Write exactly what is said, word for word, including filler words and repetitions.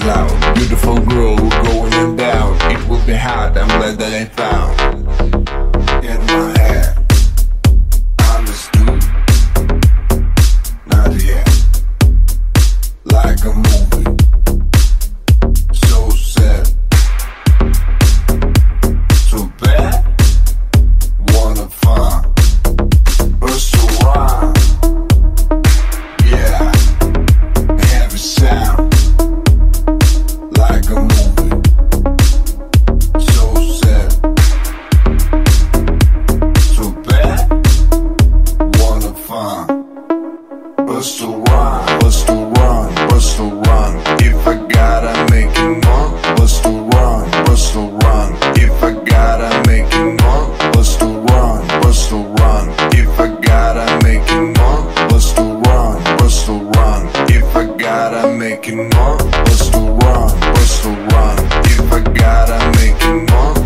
cloud. Beautiful girl, we're going and down. It will be hard, I'm glad that I found. In my head, understood. Not yet. Like a movie. So sad. So bad. Wanna find. But so wrong. Yeah. Heavy sound. Like a movie. So sad. So bad. Wanna find. But so wrong. But so wrong. But so wrong. If I gotta make it more. But so wrong. But so wrong. If I gotta make it more. But so wrong. But so wrong. If I gotta make it more. But so wrong. But so wrong. If I gotta make it more. But so wrong. But so wrong. If I gotta make it more.